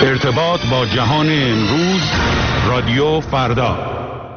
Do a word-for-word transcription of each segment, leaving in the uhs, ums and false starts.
ارتباط با جهان امروز، رادیو فردا.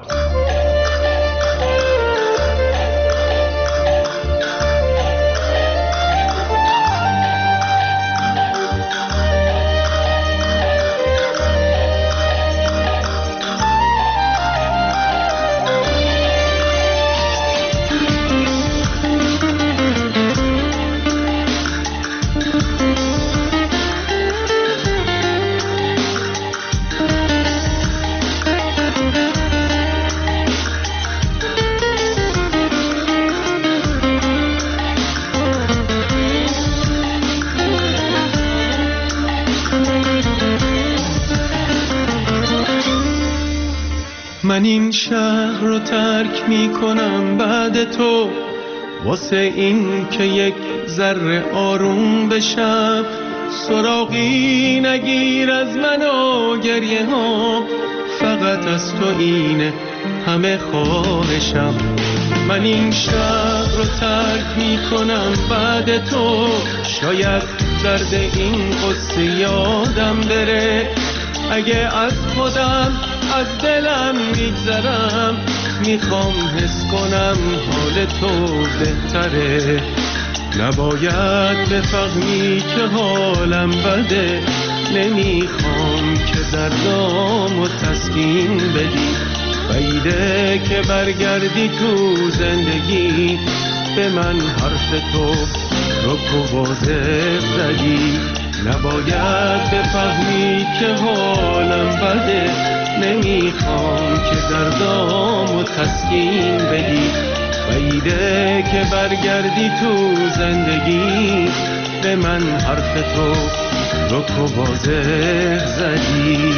من این شهر رو ترک می کنم بعد تو، واسه این که یک ذره آروم بشم. سراغی نگیر از من و گریه ها، فقط از تو اینه همه خواهشم. من این شهر رو ترک می کنم بعد تو، شاید درد این قصه یادم بره. اگه از خودم از دلم میگذرم، میخوام حس کنم حال تو بهتره. نباید بفهمی که حالم بده، نمیخوام که دردامو تسکین بدی. بعیده که برگردی تو زندگی، به من حرف تو رک و واضح زدی. نباید بفهمی که حالم بده، نمیخوام که دردامو تسکین بدی. بعیده که برگردی تو زندگی، به من حرف تو رک و واضح زدی.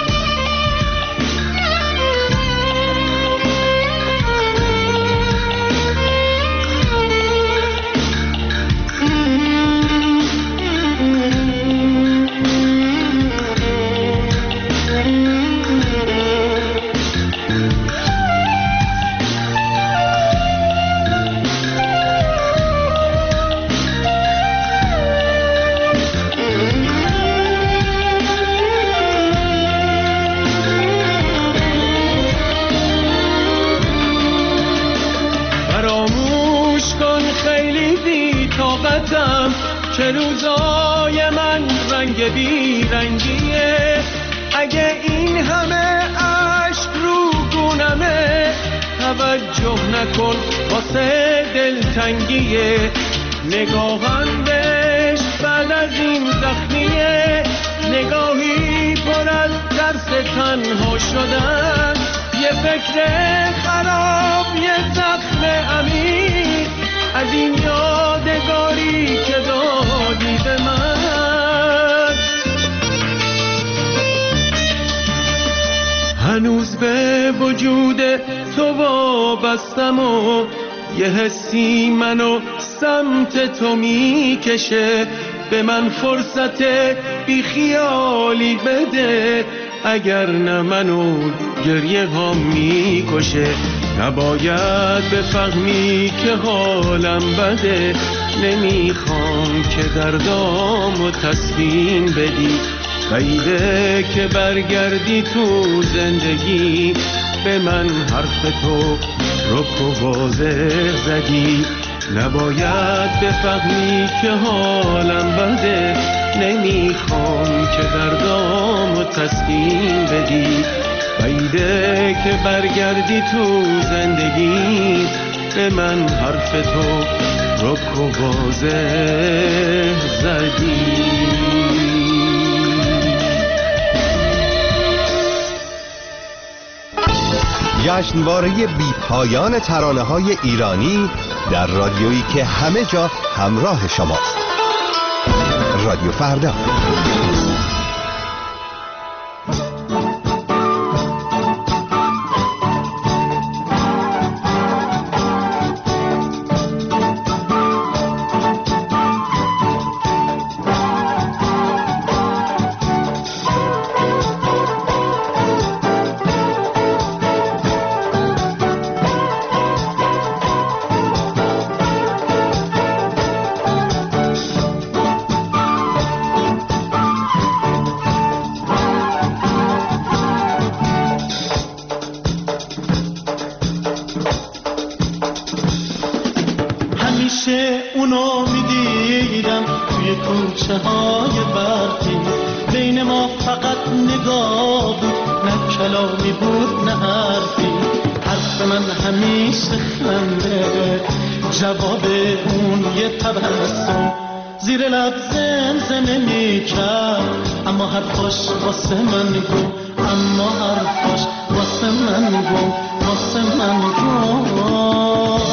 چه روزای من رنگ بی رنگیه، اگه این همه عشق رو گونمه. توجه نکن واسه دلتنگیه، نگاهم بهش بعد از این زخمیه. نگاهی پر از درس تنها شدن، یه فکر خراب، یه زخم عمیق از این یادگاری که دادی به من. هنوز به وجود تو وابستم و یه حسی منو سمت تو میکشه. به من فرصت بی خیالی بده، اگر نه منو گریه ها میکشه. نباید بفهمی که حالم بده، نمیخوام که دردامو تسکین بدی. بعیده که برگردی تو زندگی، به من حرف تو رک و واضح زدی. نباید بفهمی که حالم بده، نمیخوام که دردامو تسکین بدی. بعیده که برگردی تو زندگی، به من حرف تو رک و واضح زدی. جشنواره بی پایان ترانه‌های ایرانی در رادیویی که همه جا همراه شماست. رادیو فردا. های برقی، بین ما فقط نگاه بود، نه کلامی بود نه حرفی. حرف من همیشه خنده، جواب اون یه تبسم. زیر لب زمزمه میکرد، اما حرفاش واسه من گم، اما حرفاش واسه من گم، واسه من گم.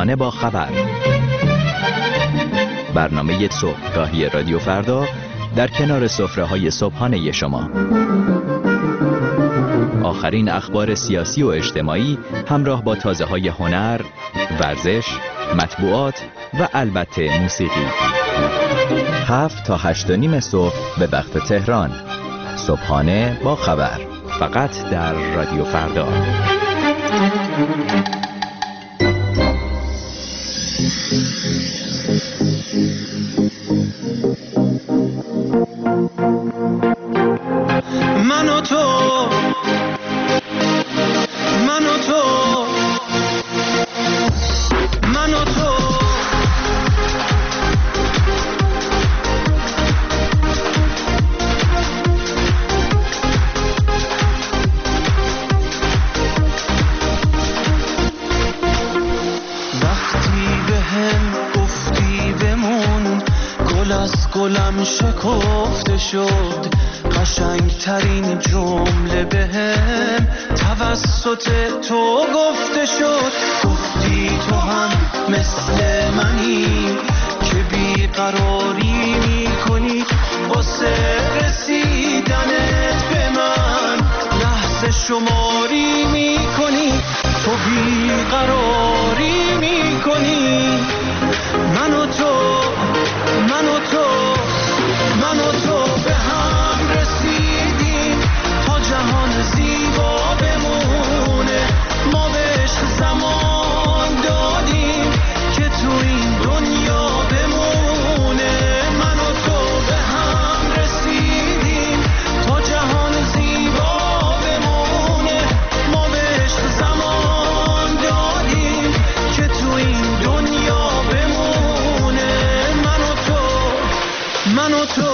صبحانه با خبر، برنامه صبحگاهی رادیو فردا در کنار سفره‌های صبحانه شما. آخرین اخبار سیاسی و اجتماعی همراه با تازه‌های هنر، ورزش، مطبوعات و البته موسیقی. هفت تا هشت و نیم صبح به وقت تهران. صبحانه با خبر، فقط در رادیو فردا. من و تو، من و تو، من و تو، وقتی به هم گفتی بمون، گل از گلم شکفته شد، قشنگ ترین جمله به هم توسط تو گفته شد. گفتی تو هم مثل منی که بیقراری میکنی واسه رسیدنت به من، لحظه شماری میکنی، تو بیقراری میکنی. من و تو، من و تو، من و تو به هم رسیدیم تا جهان زیبا بمونه. ما به عشق زمان دادیم که تو این دنیا بمونه. من و تو به هم رسیدیم تا جهان زیبا بمونه. ما به عشق زمان دادیم که تو این دنیا بمونه. من و تو، من و تو.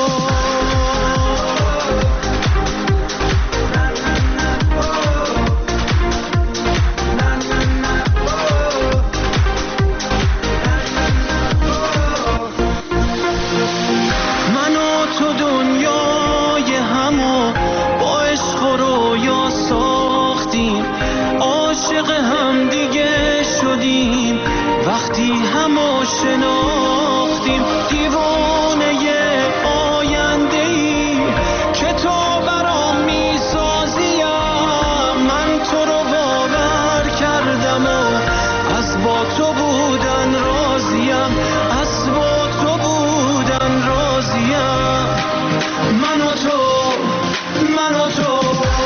وقتی همو شناختیم دیوانه آینده‌ای که تو برام میسازیم. من تو رو باور کردم و از با تو بودن راضیم، از با تو بودن راضیم. من و تو، من و تو.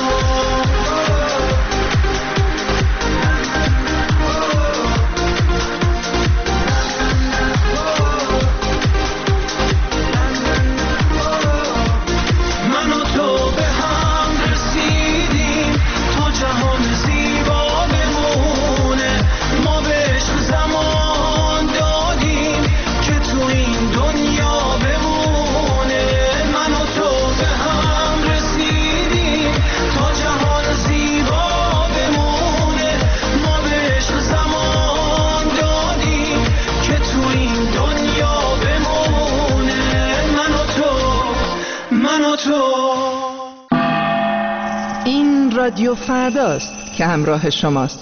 این رادیو فرداست که همراه شماست.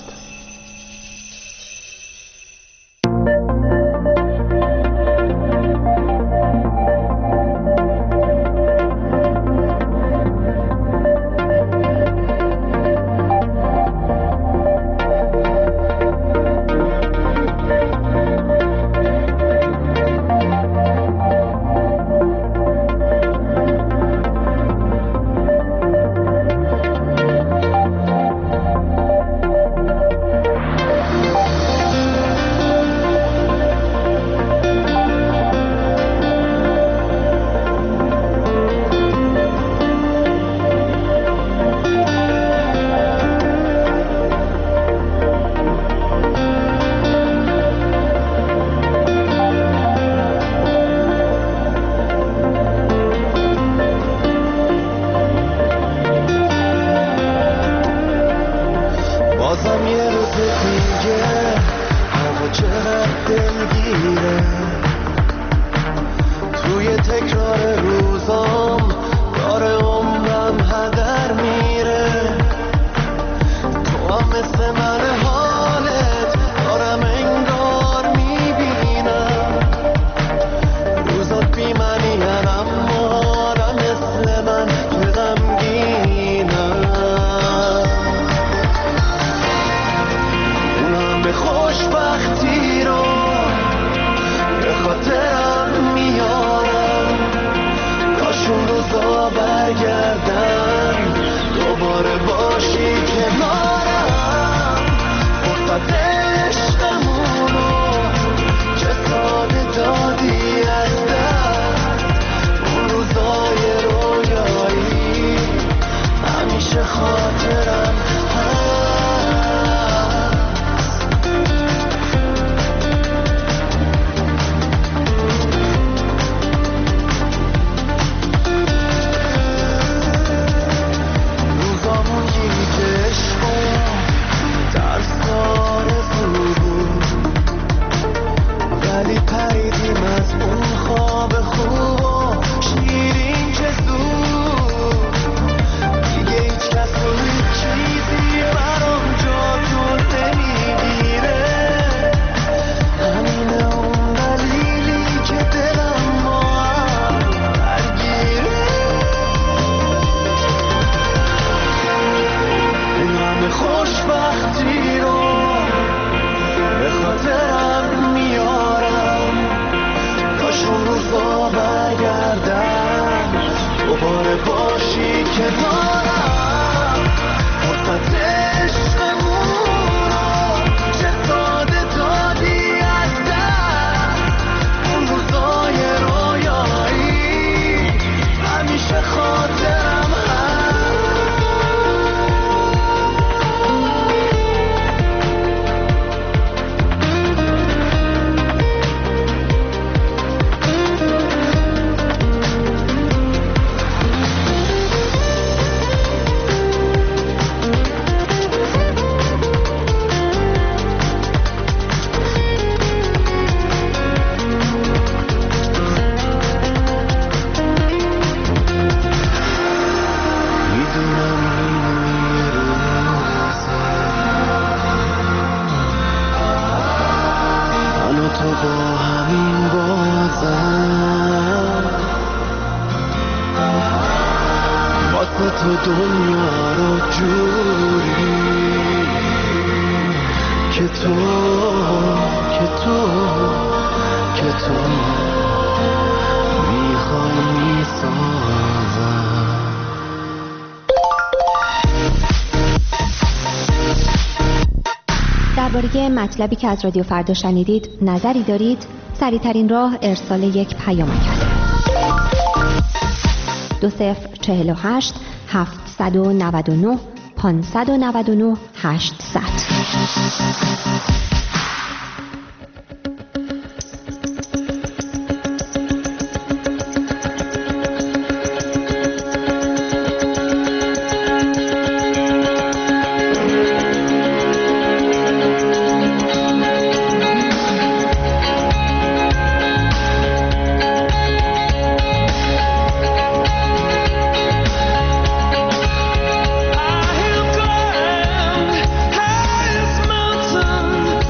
مثل من حالت دارم انگار کنارم فرصت عشقمون رو چه ساده دادی از دست اون روزای رویایی همیشه خاطرم تو دنیا رو جوری که تو که تو که تو میخوای میسازم. درباره مطلبی که از رادیو فردا شنیدید نظری دارید؟ سریع‌ترین راه ارسال یک پیام است. دو صفر چهل و هشت هفتصد و نود و نه پانصد و نود و نه هشتصد. I have climbed highest mountain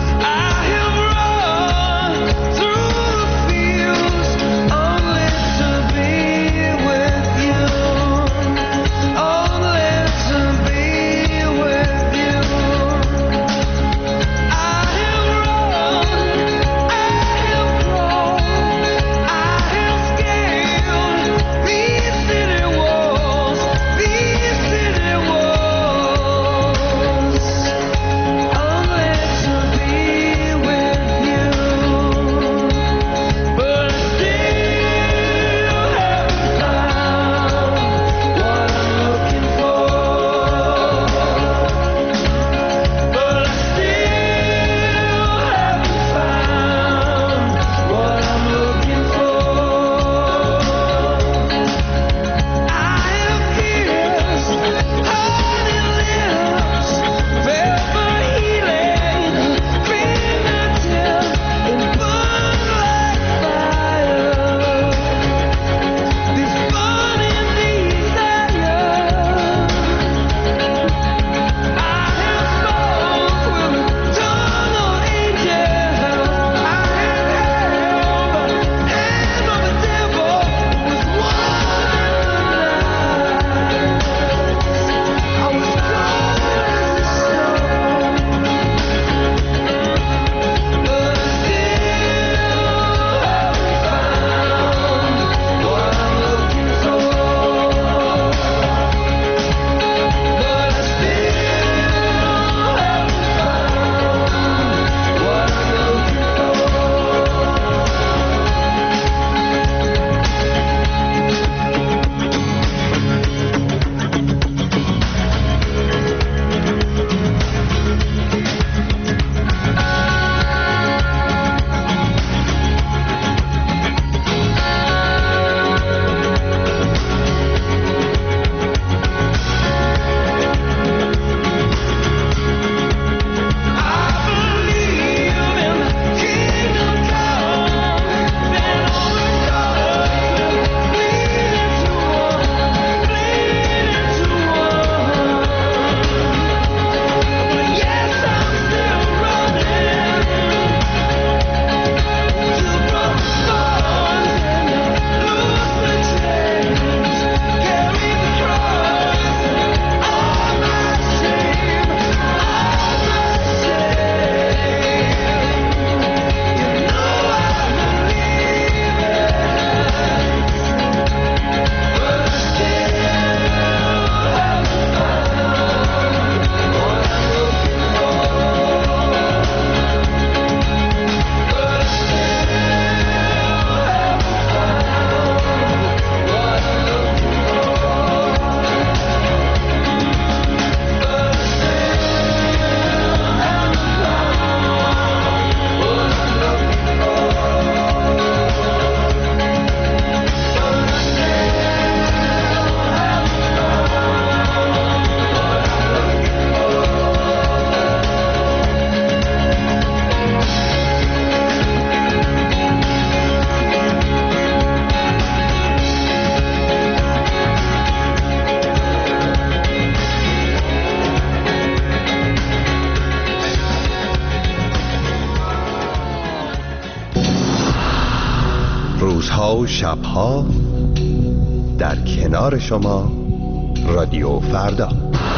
روزها و شبها در کنار شما رادیو فردا.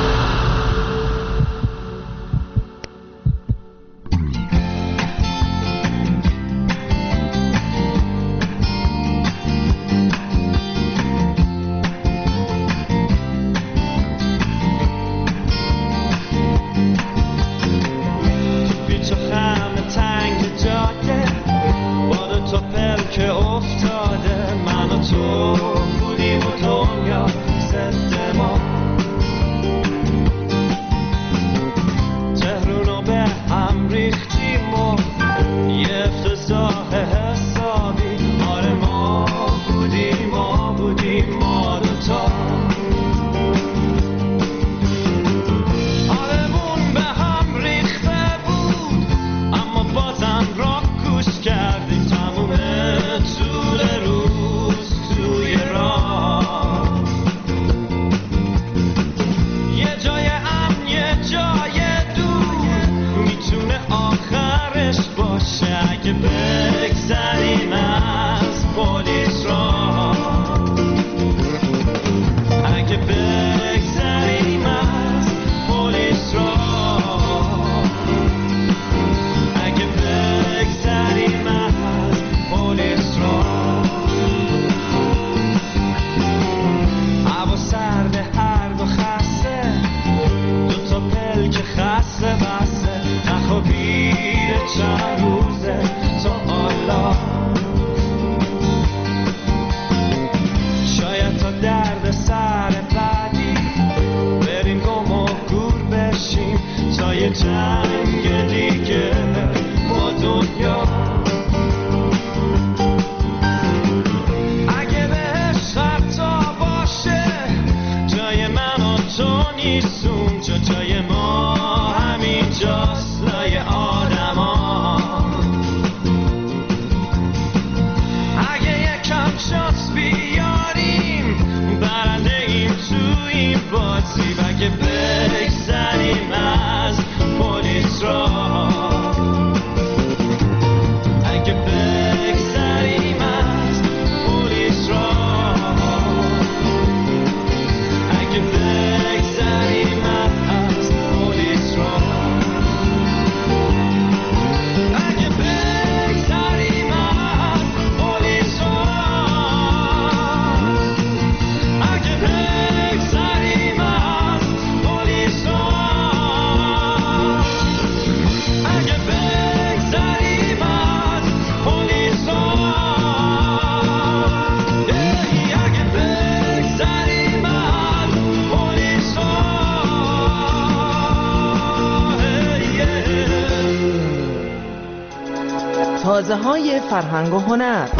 تازه های فرهنگ و هنر.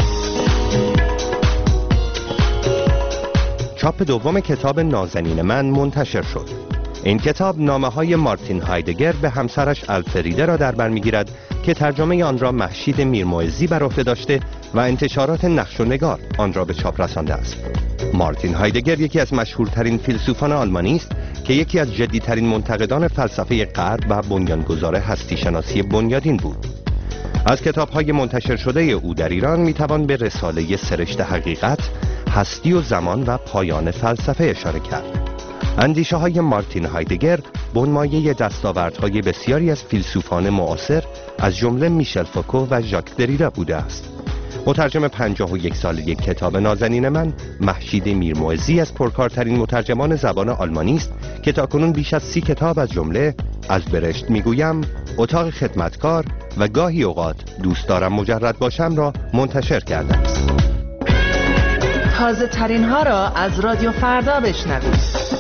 چاپ دوم کتاب نازنین من منتشر شد. این کتاب نامه های مارتین هایدگر به همسرش الفریده را در بر میگیرد که ترجمه آن را مهشید میرموعظی بر عهده داشته و انتشارات نقش و نگار آن را به چاپ رسانده است. مارتین هایدگر یکی از مشهورترین فیلسوفان آلمانی است که یکی از جدیدترین منتقدان فلسفه غرب و بنیانگذار هستی شناسی بنیادین بود. از کتاب‌های منتشر شده او در ایران میتوان به رساله سرشت حقیقت، هستی و زمان و پایان فلسفه اشاره کرد. اندیشه های مارتین هایدگر بنمایه دستاوردهای بسیاری از فیلسوفان معاصر از جمله میشل فوکو و ژاک دریدا بوده است. مترجم پنجاه و یک ساله کتاب نازنین من، مهشید میرموعظی از پرکارترین مترجمان زبان آلمانی است که تاکنون بیش از سی کتاب از جمله از برشت میگویم، اتاق خدمتکار و گاهی اوقات دوست دارم مجرد باشم را منتشر کرده است. تازه ترین ها را از رادیو فردا بشنوید.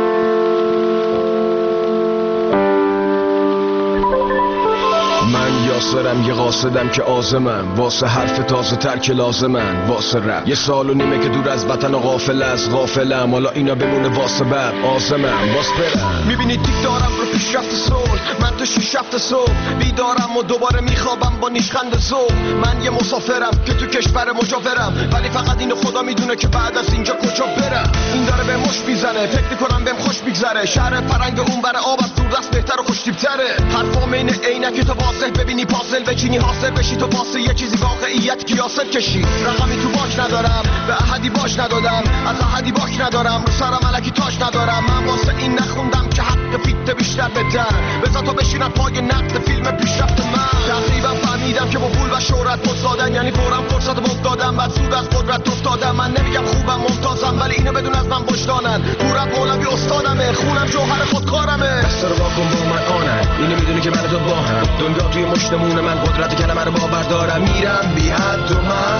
من یاسرم یه قاصدم که آزمم واسه حرف تازه تر که لازمن واسه رپ. یه سال و نیمه که دور از وطن و غافل از غافلم، حالا اینا بمونه واسه بعد آزمم واس برم. میبینی دیک دارم رو پیشرفت صلح، من تو شیش هفت صبح بیدارم و دوباره میخوابم با نیشخند صبح. من یه مسافرم که تو کشور مجاورم، ولی فقط اینو خدا میدونه که بعد از اینجا کجا برم. این داره به مش میزنه، فکر میکنم بهم خوش میگذره. شهر پرنگ اون بره آب از دور دست بهتر و خوشتیبتره. حرفام اینه عینک تو واضح ببینی پازل بچینی حاصل بشی تو واسه یه چیزی واقعیت کیاسل کشی. رقمی تو باک ندارم، به احدی باش ندادم، از احدی باک ندارم، رو سرم الکی تاج ندارم. من واسه این نخوندم که حق فیت بیشتر بدن، بذار تو بشینم پای نقد فیلم پیشرفت من. تقریبا فهمیدم که با پول و شهرت پس دادن یعنی فورم فرصت بوم دادم، بعد سود از قدرت افتادم. من نمیگم خوبم ممتازم، ولی اینو بدون از من وجدانن. پورت مولوی استادمه، خونم جوهر خودکارمه. دست رو واکن با من آنن، اینو میدونی که من تو با هم. دنیا توی مشتمون من، قدرت کلمه رو باور دارم. میرم بی حد و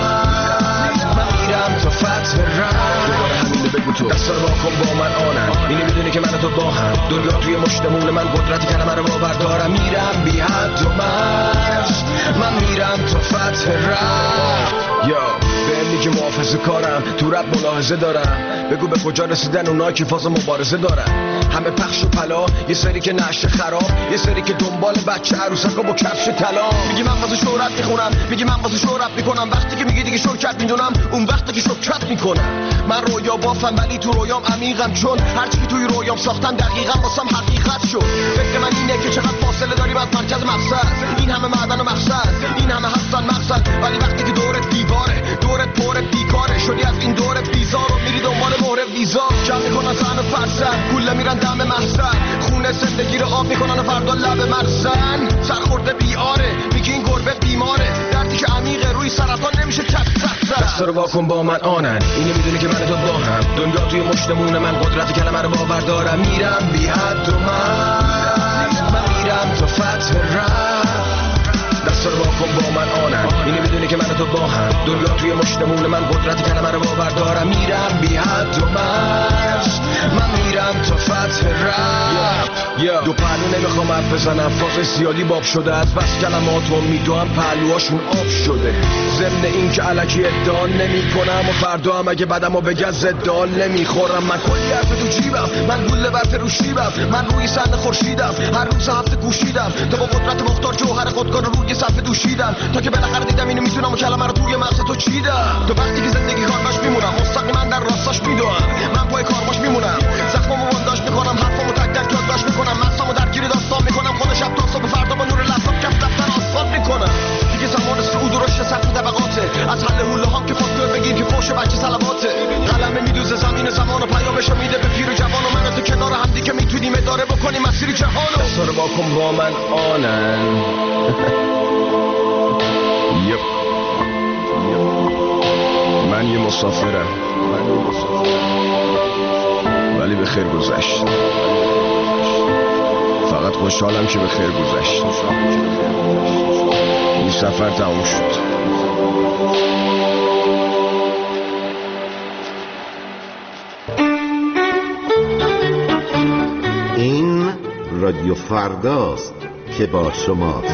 من میرم تا فتح رم. دوباره همینو بگو تو. دست رو واکن با من آنن، اینو میدونی که من تو با هم. دنیا توی مشتمون من، قدرت کلمه رو باور دارم. میرم بی حد و من من میرم تا فتح رم. یا به میگه محافظه کارم، تو رب ملاحظه دارم. بگو به کجا رسیدن اونا که فاز مبارزه دارن. همه پخش و پلا، یه سری که نشه خراب، یه سری که دنبال بچه عروسکا با کفش طلا. میگی من واسه شهرت میخونم، میگی من واسه شهرت میکنم. وقتی که میگی دیگه شرکت میدونم، اون وقتی که شرکت میکنم. من رویا بافم ولی تو رویام عمیقم، چون هرچی که توی رویام ساختم دقیقاً واسم حقیقت شد. فکر من اینه که چقدر فاصله داریم از مرکز مقصد. این همه معدن و مقصد، این همه هستن مقصد، ولی وقتی که دورت دیواره، دورت پر بیکاره شدی از این دور بیزار و میری دنبال مهر ویزا. جمع میکنن زن و فرزن، کوله میرن دم محزن، خونه زندگی رو آب میکنن و فردا لب مرزن. سرخورده بیاره، میگی این گربه بیماره، دردی که عمیقه روی سرطان نمیشه چک چک زد. دست رو واکن با من آنن، اینو میدونی که من تو با هم. دنیا توی مشتمون من، قدرت کلمه رو باور دارم. میرم بی حد و من من میرم تا فتح رم. دست رو واکن با من آنن، اینو میدونی که من تو با هم. دنیا توی مشتمون من، قدرت کلمه رو باور دارم. میرم بی حد و من من میرم تا فتح رم. دو پهلو نمیخوام حرف بزنم، فاز زیادی باب شده، از بس کلمات و میدوام پهلوهاشون آب شده. ضمن این که الکی ادعا نمی کنم و فردا هم اگه بدم و بگن زدال نمیخورم. من کلی حرف تو جیبم، من گوله برف رو شیبم، من روی صحنه خورشیدم، هر روز هفته گوشیدم تا با قدرت مختار جوهر خودکار رو روی صفحه دوشیدم، تا که بالاخره دیدم اینو میتونم و کلمه رو توی مغز تو چیدم. تو وقتی که زندگی کارباش میمونم، مستقیما در راستاش میدوام، من پای کارباش میمونم، زخممو بنداش میکنم، حرفمو تک تک یادداشت میکنم، مغزمو درگیر داستان میکنم، خود شب تا صبح فردا با نور لپتاپ کف دفتر آسفالت میکنم. دیگه زمان صعود و رشد سطح طبقاته، از حل حوله هام که فاکتور بگیر که فوش بچه صلواته. قلم میدوزه زمین زمان و پیامشو میده به پیر و جوان و من تو کنار هم دیگه میتونیم اداره بکنیم مسیر جهانو. دستا رو واکن با من آنن. یپ من یه مسافرم، ولی به خیر گذشت. فقط خوشحالم که به خیر گذشت. این سفر تموم شد. این رادیو فرداست که با شماست.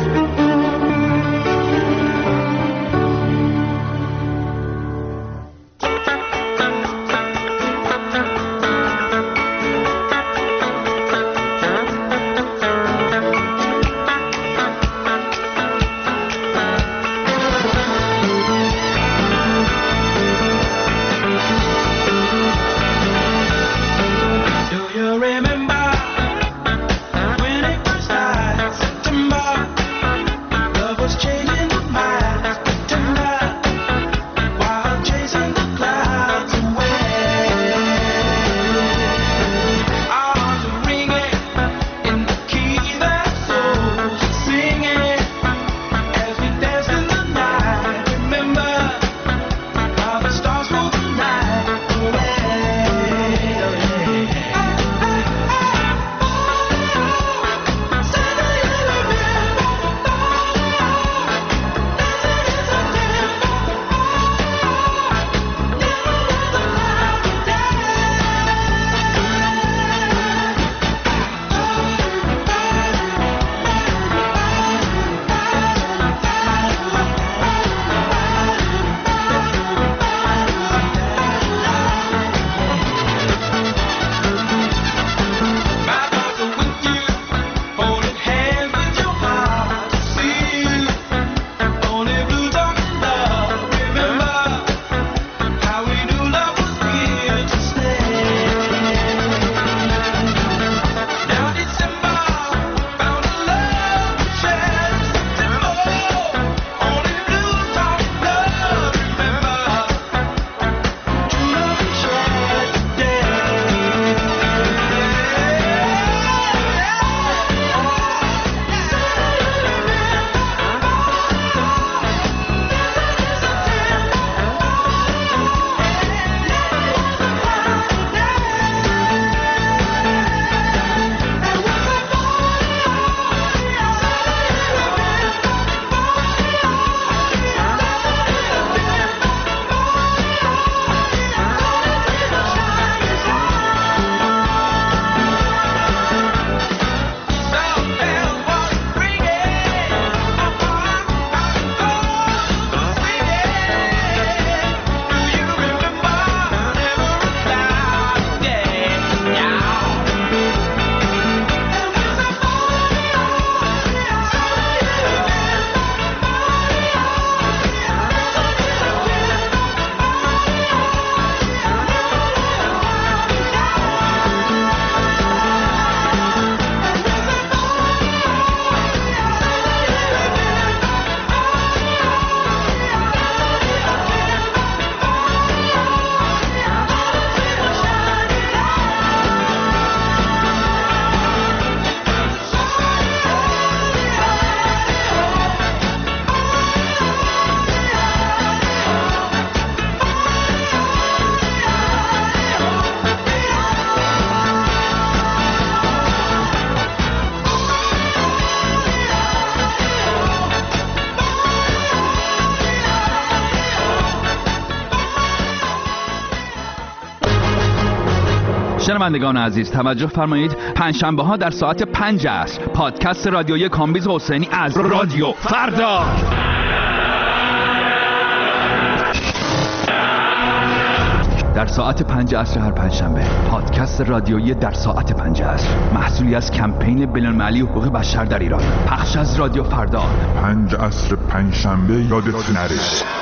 شنوندگان عزیز توجه فرمایید، پنجشنبه ها در ساعت پنج عصر پادکست رادیویی کامبیز حسینی از رادیو فردا. در ساعت پنج عصر هر پنجشنبه پادکست رادیویی در ساعت پنج عصر، محصولی از کمپین بین‌المللی حقوق بشر در ایران، پخش از رادیو فردا. پنج عصر پنجشنبه یادت نره.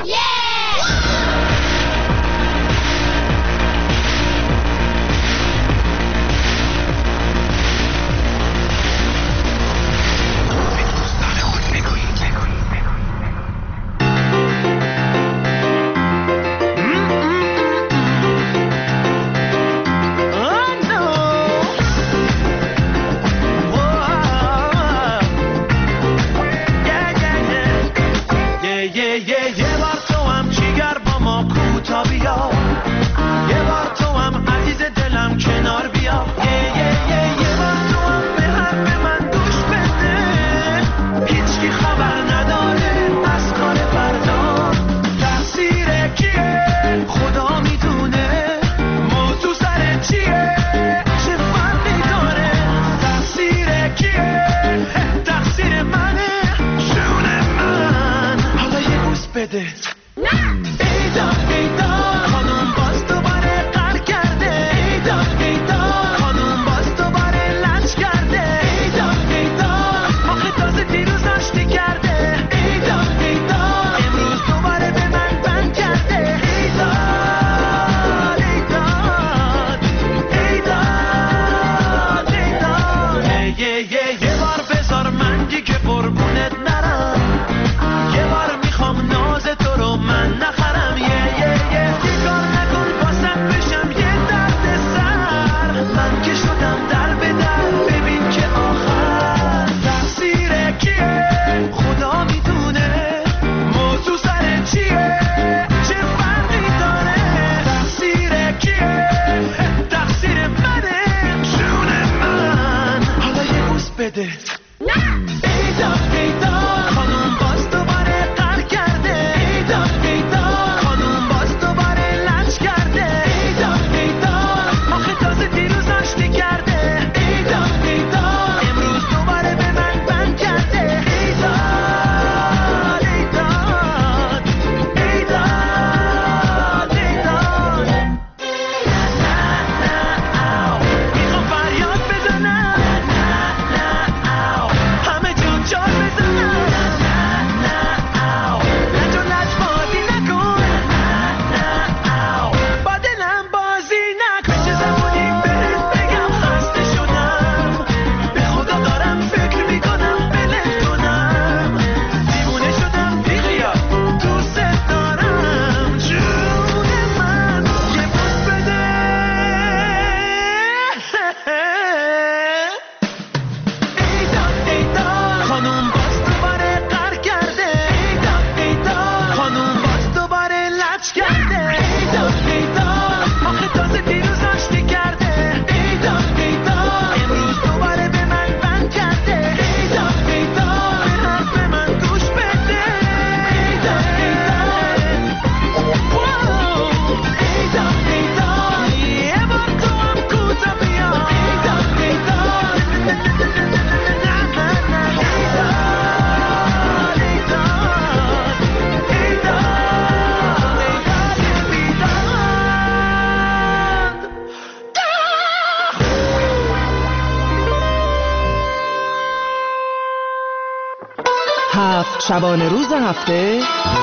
شبانه روز هفته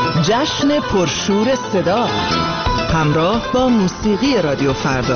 جشن پرشور صدا همراه با موسیقی رادیو فردا.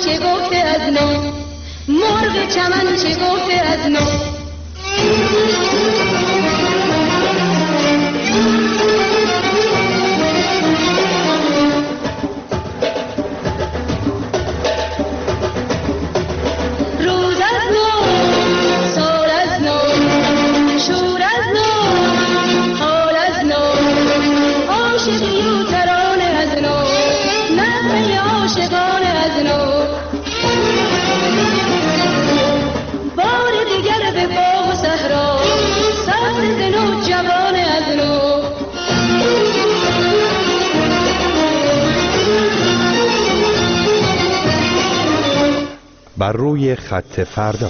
چه گفته از نو، مرغ چمن چه گفته از نو. بر روی خط فردا.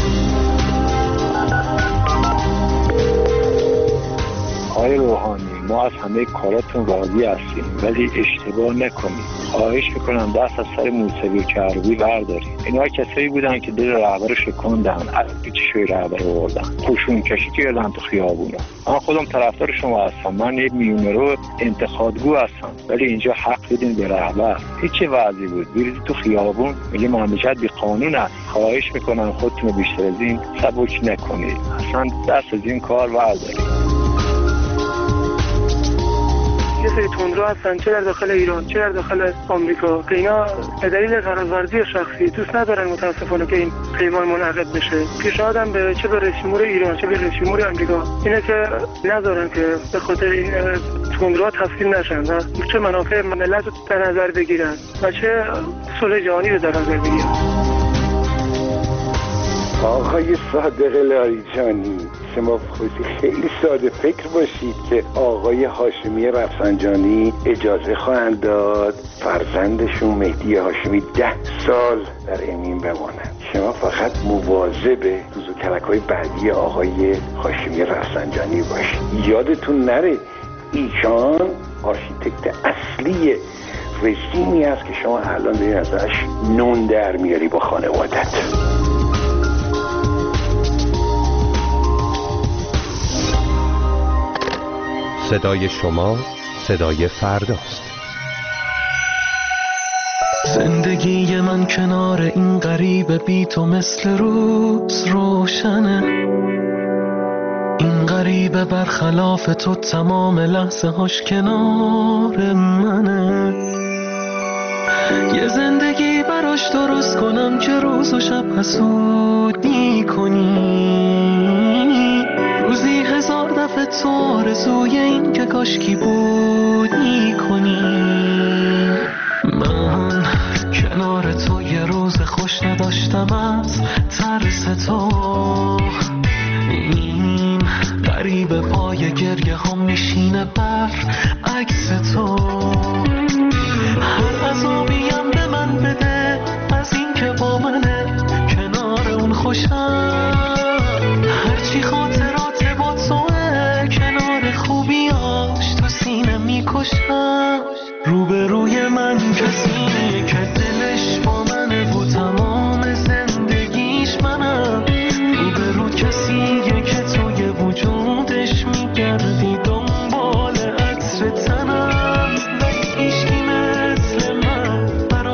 آقای روحانی، ما از همه کاراتون راضی هستیم ولی اشتباه نکنید. خواهش میکنم دست از سر موسیقی کربی بردارید. اینا کسایی بودن که دل رهبر شکوندن، از چشوی رهبر آوردن، پوشون کشی کردن تو خیابونا. من خودم طرفدار شما هستم، من یک میونرو انتخابگو هستم، ولی اینجا حق بدین به رهبر. هیچ وضعی بود برید تو خیابون میگه مملکت بی قانون است. خواهش میکنم خودتون بیشتر از این سبک نکنید، اصلا دست از این کار بردارید. یه سری تندرو هستن چه در داخل ایران چه در داخل آمریکا که اینا به دلیل قراردادی شخصی دوست ندارن متاسفانه که این پیمان منعقد بشه. پیشنهادم به چه به رئیس جمهور ایران چه به رئیس جمهور آمریکا اینه که نذارن که به خاطر این تندروها تفصیل نشن و چه منافع ملت رو در نظر بگیرن و چه صلح جهانی رو در نظر بگیرن. آقای صادق لاریجانی، شما خودی خیلی ساده فکر باشید که آقای هاشمی رفسنجانی اجازه خواهند داد فرزندشون مهدی هاشمی ده سال در امین بمانند. شما فقط مواظب دوز و کلک‌های بعدی آقای هاشمی رفسنجانی باشید. یادتون نره ایشان آرشیتکت اصلی رژیمی است که شما الان دارید ازش نون در میاری با خانوادت. صدای شما صدای فرداست. زندگی من کنار این غریبه بی تو مثل روز روشنه. این غریبه برخلاف تو تمام لحظه هاش کنار منه. یه زندگی براش درست کنم که روز و شب حسودی کنی. روزی هزار دفعه تو آرزوی این که کاشکی بودی کنی. من کنار تو یه روز خوش نداشتم از ترس تو. این غریب پای گریه هم میشینه بر عکس تو. هر عذابیم به من بده از این که با منه کنار اون خوشم. هرچی خاطرات با توه کنار خوبیاش تو سینه میکشم. روبروی من کسیه که دلش با منه و تمام زندگیش منم. روبرو کسیه که توی وجودش میگردی دنبال عطر تنم. ولی هیچکی مثل من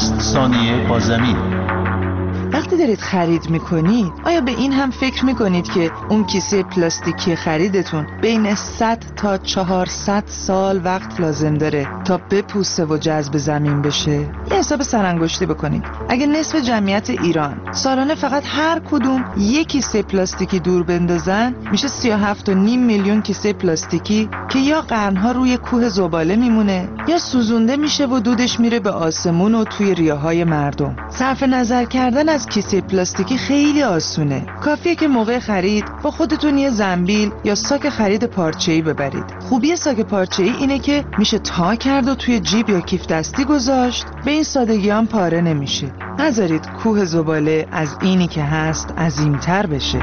شصت ثانیه با زمین. وقتی دارید خرید میکنید آیا به این هم فکر میکنید که اون کیسه پلاستیکی خریدتون بین صد تا چهارصد سال وقت لازم داره تا بپوسه و جذب زمین بشه؟ یه حساب سرانگشتی بکنید. اگه نصف جمعیت ایران سالانه فقط هر کدوم یک کیسه پلاستیکی دور بندازن میشه سی و هفت و نیم میلیون کیسه پلاستیکی که یا قرنها روی کوه زباله میمونه یا سوزونده میشه و دودش میره به آسمون و توی ریه‌های مردم. صرف نظر کردن از کیسه پلاستیکی خیلی آسونه. کافیه که موقع خرید با خودتون یه زنبیل یا ساک خرید پارچه‌ای ببرید. خوبی ساک پارچه‌ای اینه که میشه تا کرد و توی جیب یا کیف دستی گذاشت، به این سادگی هم پاره نمیشه. نذارید کوه زباله از اینی که هست عظیم‌تر بشه.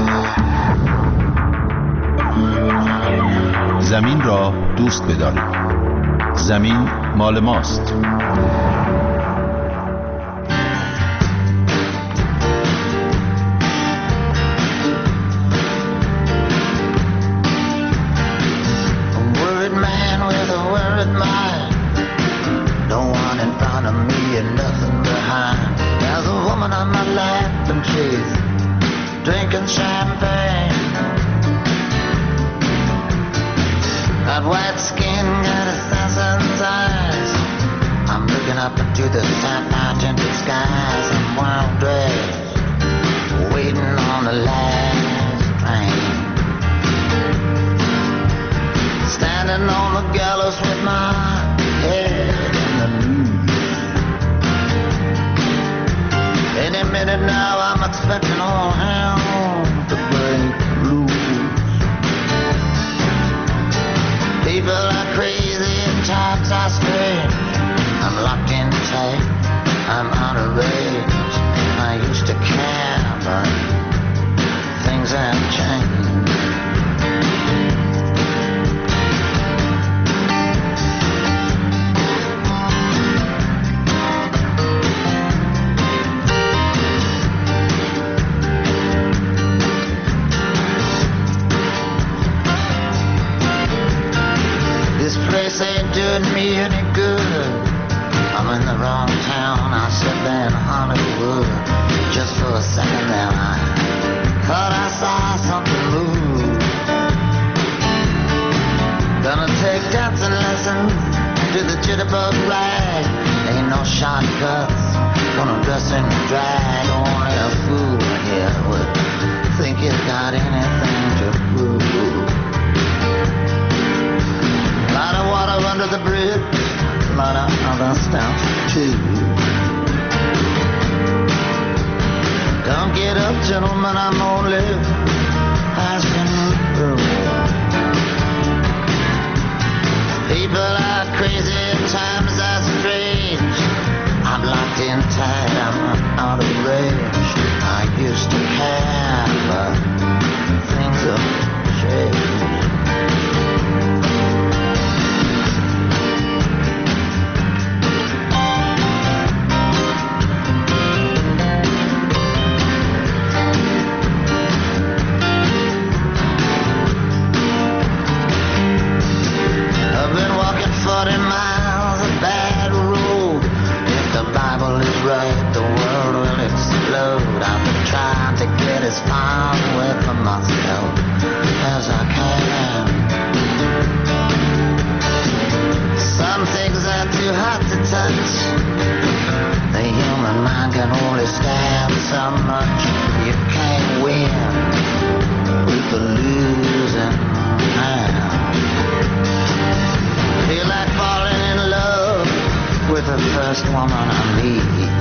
زمین را دوست بدارید. زمین مال ماست. Drinking champagne, that white skin got assassin's eyes. I'm looking up into the sapphire tinted skies. I'm well dressed, waiting on the last train. Standing on the gallows with my head in the news. Any minute now I'm expecting all hell to break loose. People are crazy and times are strange. I'm locked in tight, I'm out of range. I used to care, but things have changed. Doing me any good. I'm in the wrong town. I said there in Hollywood. Just for a second there I thought I saw something move. Gonna take dancing lessons to the jitterbug rag. Ain't no shortcuts. Gonna dress in drag. Only a fool here would think he's got anything to prove. Lot of water under the bridge, lot of other stuff too. Come get up, gentlemen, I'm only passing through. People are crazy, times are strange. I'm locked in tight, I'm out of range. I used to care, but things have changed. forty miles of bad road. If the Bible is right, the world will explode. I've been trying to get as far away from myself as I can. Some things are too hot to touch. The human mind can only stand so much. You can't win with the losing hand. Feel like falling in love with the first woman I meet.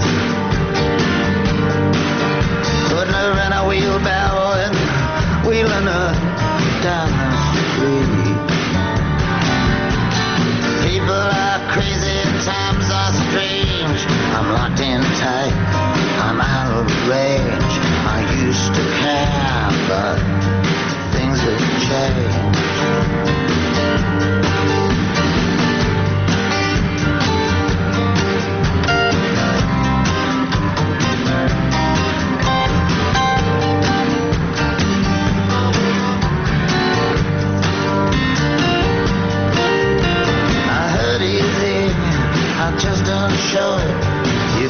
Putting her in a wheelbarrow and wheeling her down the street. People are crazy, times are strange. I'm locked in tight, I'm out of range. I used to care, but things have changed. Just don't show it.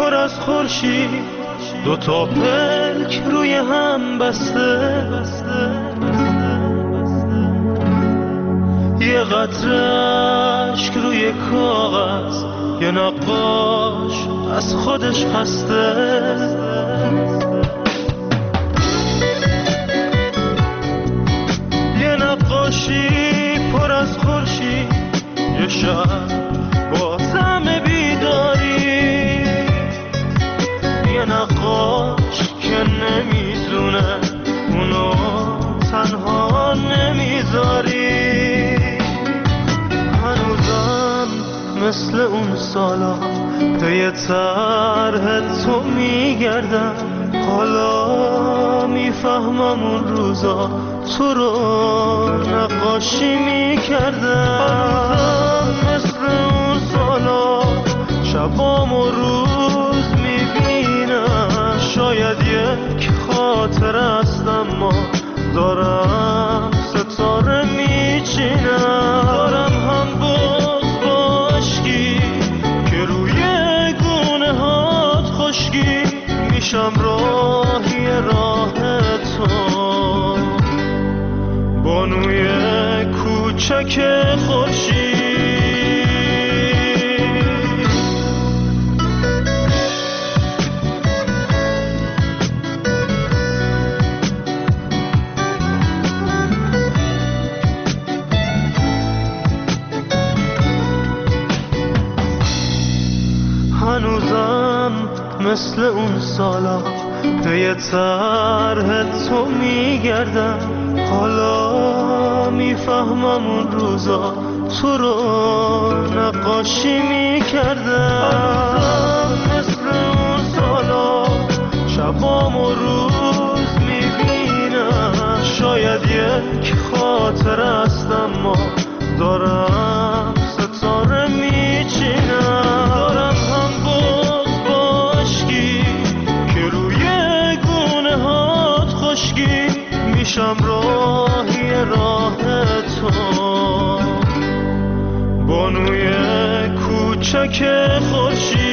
پر از خورشید، دو تا پلک روی هم بسته، یه قطره اشک روی کاغذ، یه نقاش از خودش خسته. یه نقاشی پر از خورشید، یه شب با طعم بیداری، یه نقاش که نمیدونه اونو تنها نمیذاری. هنوزم مثل اون سالا پی طرح تو میگردم، حالا میفهمم اون روزا تو رو نقاشی میکردم. هنوزم مثل اون سالا شبام و روز میبینم، شاید یک خاطر است اما دارم ستاره میچینم. دارم هم باز باشکی که روی گونه هات خشکی، میشم راهی راه تو، بانوی کوچک خورشید. هنوزم مثل اون سالا پی طرح تو میگردم، حالا میفهمم اون روزا تو رو نقاشی میکردم. هنوزم مثل اون سالا شبام و روز میبینم، شاید یک خاطر است اما دارم ستاره میچینم. دارم هم باز باشکی که روی گونه هات خشکی، میشم راهی راه تو، بانوی کوچک خورشید.